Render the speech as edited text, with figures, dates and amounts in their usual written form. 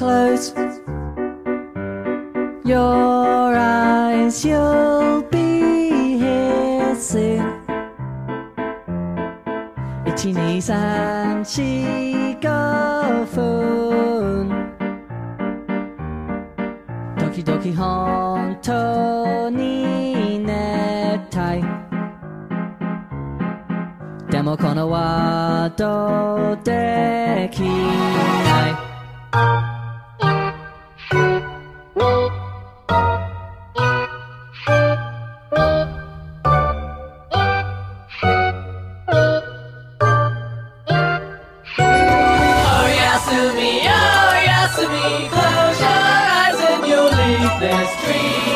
close your eyes, you'll be here soon. 1、2、3、4、5分時々本当に熱帯でもこのワードできない。 Close your eyes and you'll leave this dream.